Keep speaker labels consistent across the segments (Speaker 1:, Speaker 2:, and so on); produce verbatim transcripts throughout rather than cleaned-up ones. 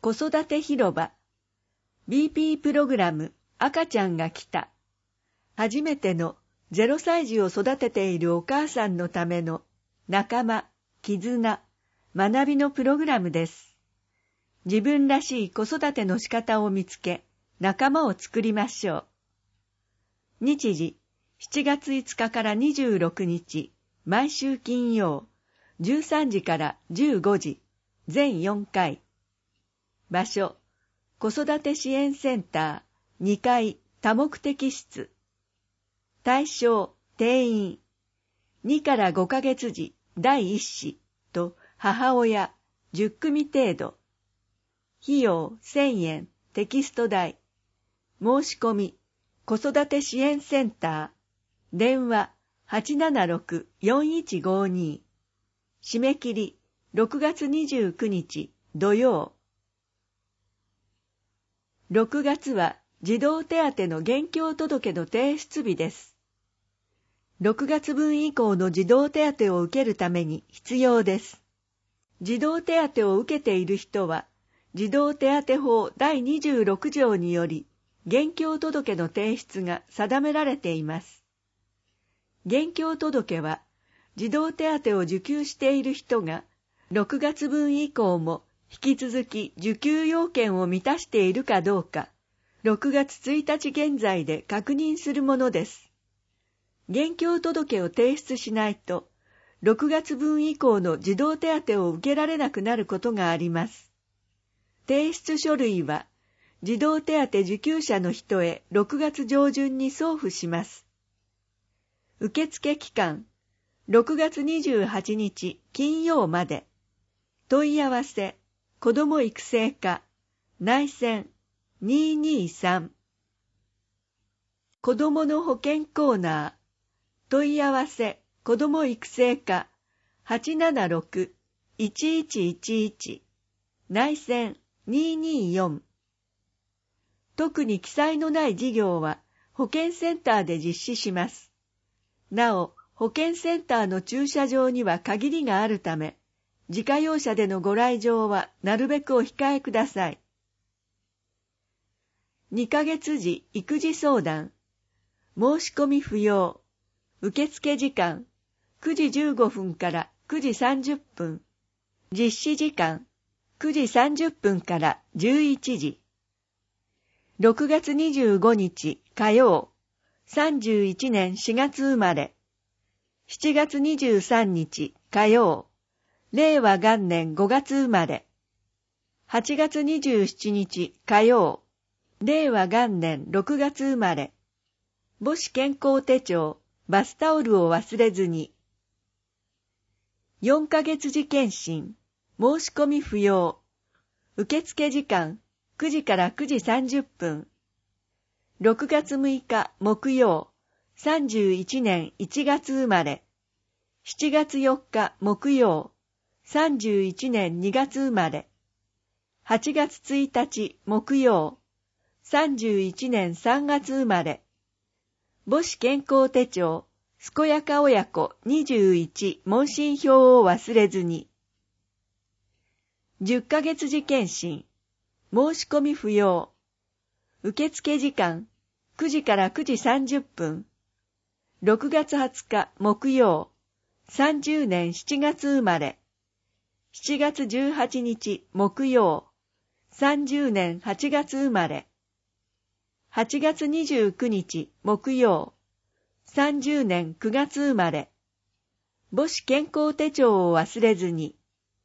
Speaker 1: 子育て広場 ビーピー プログラム赤ちゃんが来た。初めてのゼロさい児を育てているお母さんのための仲間、絆、学びのプログラムです。自分らしい子育ての仕方を見つけ、仲間を作りましょう。日時、しちがついつかからにじゅうろくにち、毎週金曜、じゅうさんじからじゅうごじ、全よんかい。場所、子育て支援センター、にかい多目的室。対象、定員、にからごかげつ児だいいっ子と母親じゅっくみ程度。費用せんえん、テキスト代。申し込み、子育て支援センター、電話 はちななろく よんいちごに。締め切りろくがつにじゅうくにち土曜。ろくがつは児童手当の現況届の提出日です。ろくがつぶん以降の児童手当を受けるために必要です。児童手当を受けている人は、児童手当法だいにじゅうろくじょうにより、現況届の提出が定められています。現況届は、児童手当を受給している人が、ろくがつぶん以降も引き続き受給要件を満たしているかどうか、ろくがつついたち現在で確認するものです。現況届を提出しないと、ろくがつぶん以降の児童手当を受けられなくなることがあります。提出書類は、児童手当受給者の人へろくがつじょうじゅんに送付します。受付期間、ろくがつにじゅうはちにち金曜まで。問い合わせ、子ども育成課、内線にーにーさん。子どもの保健コーナー、問い合わせ、子ども育成課、はちななろく いちいちいちいち。内線にーにーよん。特に記載のない事業は保健センターで実施します。なお、保健センターの駐車場には限りがあるため、自家用車でのご来場はなるべくお控えください。にかげつ児育児相談。申し込み不要。受付時間、くじじゅうごふんからくじさんじゅっぷん。実施時間、くじさんじゅっぷんからじゅういちじ。ろくがつにじゅうごにち火曜、さんじゅういちねんしがつ生まれ。しちがつにじゅうさんにち火曜、れいわがんねんごがつ生まれ。はちがつにじゅうしちにち火曜、れいわがんねんろくがつ生まれ。母子健康手帳、バスタオルを忘れずに。よんかげつ児検診、申し込み不要。受付時間、くじからくじさんじゅっぷん。ろくがつむいか木曜、さんじゅういちねんいちがつ生まれ。しちがつよっか木曜、さんじゅういちねんにがつ生まれ。はちがつついたち木曜、さんじゅういちねんさんがつ生まれ。母子健康手帳、すこやか親子にじゅういち問診票を忘れずに。じゅっかげつ児検診、申し込み不要。受付時間、くじからくじさんじゅっぷん。ろくがつはつか木曜、さんじゅうねんしちがつ生まれ。しちがつじゅうはちにち木曜、さんじゅうねんはちがつ生まれ。はちがつにじゅうくにち木曜、さんじゅうねんくがつ生まれ。母子健康手帳を忘れずに。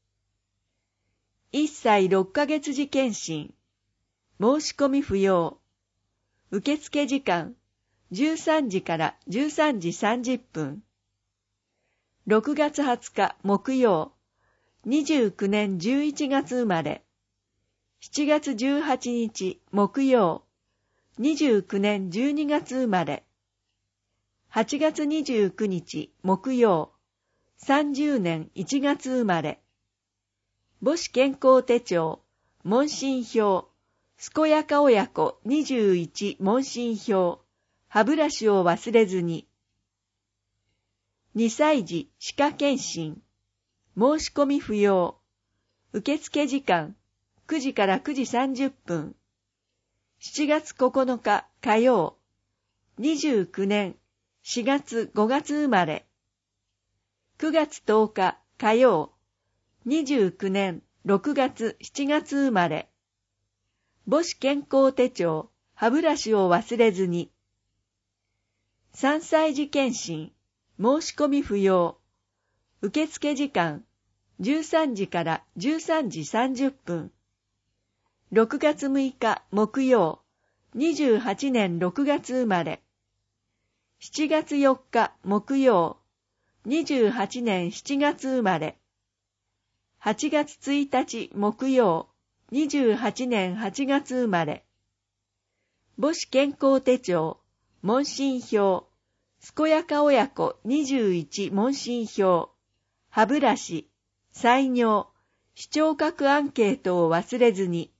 Speaker 1: いっさいろっかげつ児検診。申し込み不要。受付時間、じゅうさんじからじゅうさんじさんじゅっぷん。ろくがつはつか木曜、にじゅうきゅうねんじゅういちがつ生まれ。しちがつじゅうはちにち木曜、にじゅうきゅうねんじゅうにがつ生まれ。はちがつにじゅうくにち木曜、さんじゅうねんいちがつ生まれ。母子健康手帳、問診票、すこやか親子にじゅういち問診票、歯ブラシを忘れずに。にさい児歯科検診、申し込み不要。受付時間、 くじからくじさんじゅっぷん。しちがつここのか火曜。にじゅうきゅうねんしがつごがつ生まれ。くがつとおか火曜。にじゅうきゅうねんろくがつしちがつ生まれ。母子健康手帳、歯ブラシを忘れずに。さんさい児検診、申し込み不要。受付時間、じゅうさんじからじゅうさんじさんじゅっぷん。ろくがつむいか木曜、にじゅうはちねんろくがつ生まれ。しちがつよっか木曜、にじゅうはちねんしちがつ生まれ。はちがつついたち木曜、にじゅうはちねんはちがつ生まれ。母子健康手帳、問診票、健やか親子にじゅういち問診票、歯ブラシ、採尿、視聴覚アンケートを忘れずに。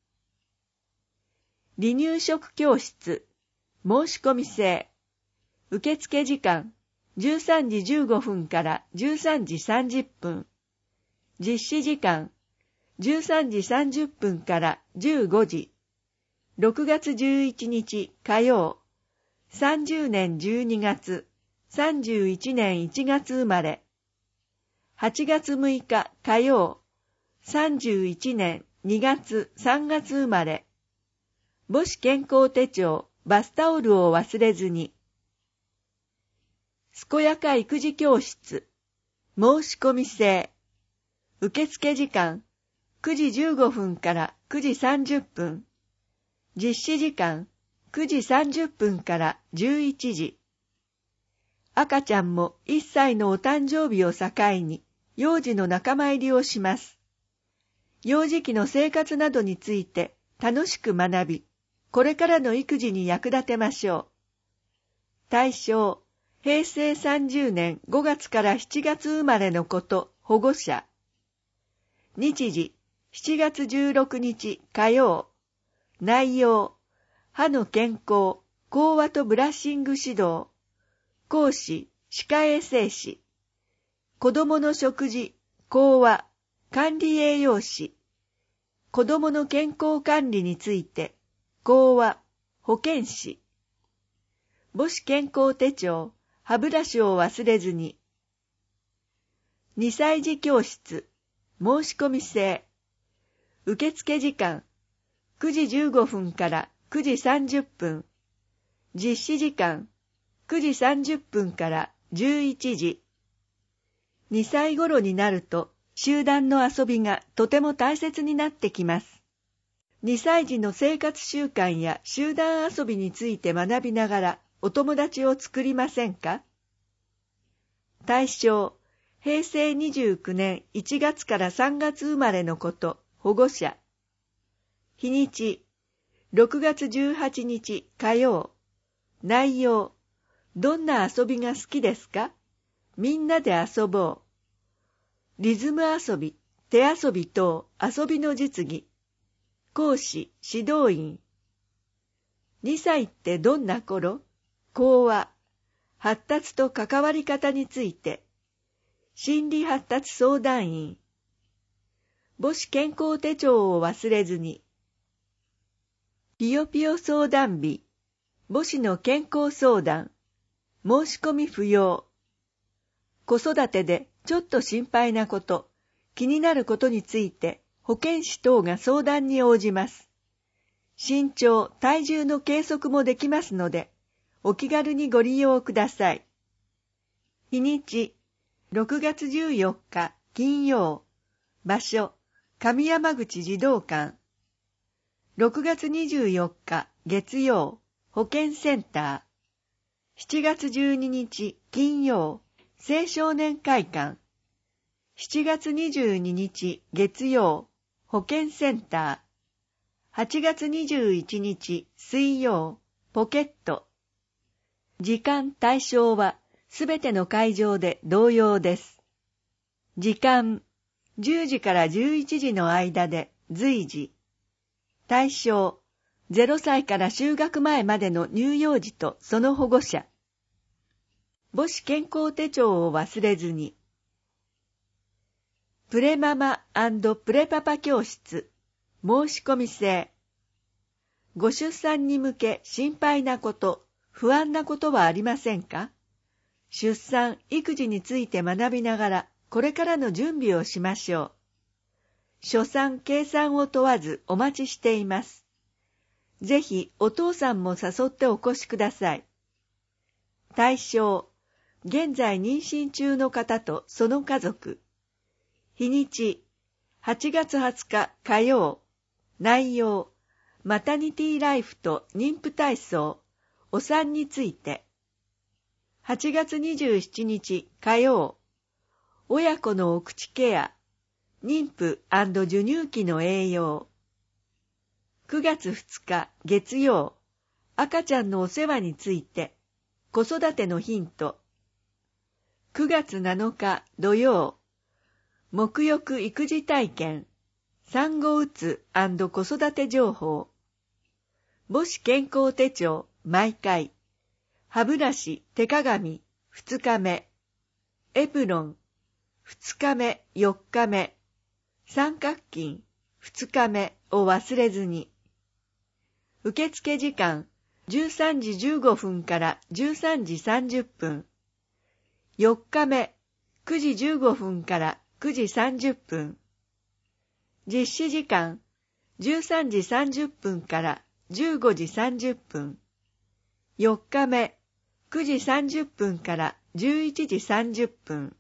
Speaker 1: 離乳食教室、申し込み制。受付時間、じゅうさんじじゅうごふんからじゅうさんじさんじゅっぷん。実施時間、じゅうさんじさんじゅっぷんからじゅうごじ。ろくがつじゅういちにち火曜。さんじゅうねんじゅうにがつ、さんじゅういちねんいちがつ生まれ。はちがつむいか火曜。さんじゅういちねんにがつさんがつ生まれ。母子健康手帳、バスタオルを忘れずに。健やか育児教室、申し込み制。受付時間、くじじゅうごふんからくじさんじゅっぷん。実施時間、くじさんじゅっぷんからじゅういちじ。赤ちゃんもいっさいのお誕生日を境に、幼児の仲間入りをします。幼児期の生活などについて楽しく学び、これからの育児に役立てましょう。対象、へいせいさんじゅうねんごがつからしちがつ生まれの子と保護者。日時、しちがつじゅうろくにち火曜。内容、歯の健康、講話とブラッシング指導。講師、歯科衛生士。子供の食事、講話、管理栄養士。子供の健康管理について、講話、保健師。母子健康手帳、歯ブラシを忘れずに。にさい児教室、申し込み制。受付時間、くじじゅうごふんからくじさんじゅっぷん。実施時間、くじさんじゅっぷんからじゅういちじ。にさい頃になると、集団の遊びがとても大切になってきます。にさい児の生活習慣や集団遊びについて学びながらお友達を作りませんか？対象、へいせいにじゅうきゅうねんいちがつからさんがつ生まれの子と保護者。日にち、ろくがつじゅうはちにち火曜。内容、どんな遊びが好きですか？みんなで遊ぼう。リズム遊び、手遊び等遊びの実技。講師、指導員。にさいってどんな頃？講話、発達と関わり方について。心理発達相談員。母子健康手帳を忘れずに。ぴよぴよ相談日、母子の健康相談。申し込み不要。子育てでちょっと心配なこと、気になることについて保健師等が相談に応じます。身長、体重の計測もできますので、お気軽にご利用ください。日にち、ろくがつじゅうよっか金曜。場所、上山口児童館。ろくがつにじゅうよっか月曜。保健センター。しちがつじゅうににち金曜。青少年会館。しちがつにじゅうににち月曜。保健センター。はちがつにじゅういちにち水曜。ポケット。時間対象はすべての会場で同様です。時間、じゅうじからじゅういちじの間で随時。対象、ゼロさいから就学前までの乳幼児とその保護者。母子健康手帳を忘れずに。プレママ&プレパパ教室。 申し込み制。ご出産に向け心配なこと、不安なことはありませんか？出産、育児について学びながら、これからの準備をしましょう。初産、計算を問わずお待ちしています。ぜひお父さんも誘ってお越しください。対象、現在妊娠中の方とその家族。日にち、はちがつはつか火曜。内容、マタニティライフと妊婦体操、お産について。はちがつにじゅうしちにち火曜。親子のお口ケア、妊婦&授乳期の栄養。くがつふつか月曜、赤ちゃんのお世話について、子育てのヒント。くがつなのか土曜、沐浴育児体験、産後うつ&子育て情報。母子健康手帳、毎回。歯ブラシ、手鏡、ふつかめ。エプロン、ふつかめ、よっかめ。三角巾、ふつかめを忘れずに。受付時間、じゅうさんじじゅうごふんからじゅうさんじさんじゅっぷん。よっかめ、くじじゅうごふんからくじさんじゅっぷん。実施時間、じゅうさんじさんじゅっぷんからじゅうごじさんじゅっぷん。よっかめ、くじさんじゅっぷんからじゅういちじさんじゅっぷん。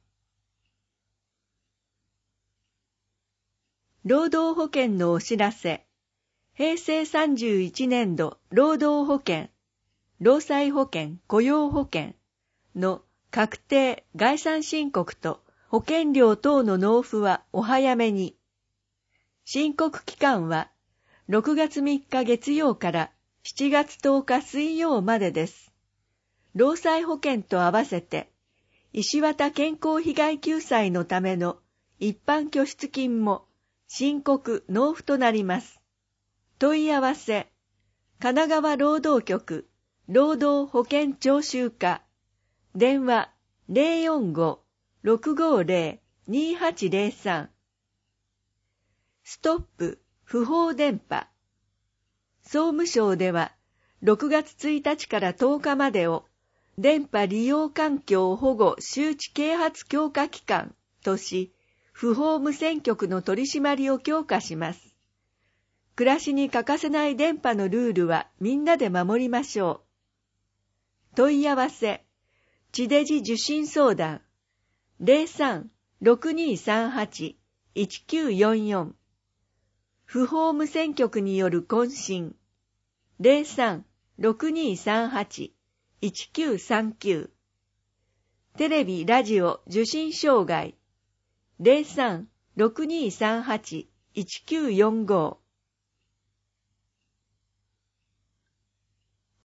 Speaker 1: 労働保険のお知らせ。へいせいさんじゅういちねんど労働保険、労災保険、雇用保険の確定概算申告と保険料等の納付はお早めに。申告期間はろくがつみっか月曜からしちがつとおか水曜までです。労災保険と合わせて石渡健康被害救済のための一般拠出金も申告納付となります。問い合わせ、神奈川労働局労働保険徴収課、電話 ゼロよんご ろくごゼロ にはちゼロさん。ストップ不法電波。総務省ではろくがつついたちからとおかまでを電波利用環境保護周知啓発強化期間とし、不法無線局の取り締まりを強化します。暮らしに欠かせない電波のルールはみんなで守りましょう。問い合わせ、地デジ受信相談、ゼロさん ろくにさんはち いちきゅうよんよん。不法無線局による懇親、ゼロさん ろくにさんはち いちきゅうさんきゅう。テレビ・ラジオ受信障害、ゼロさん ろくにさんはち いちきゅうよんご。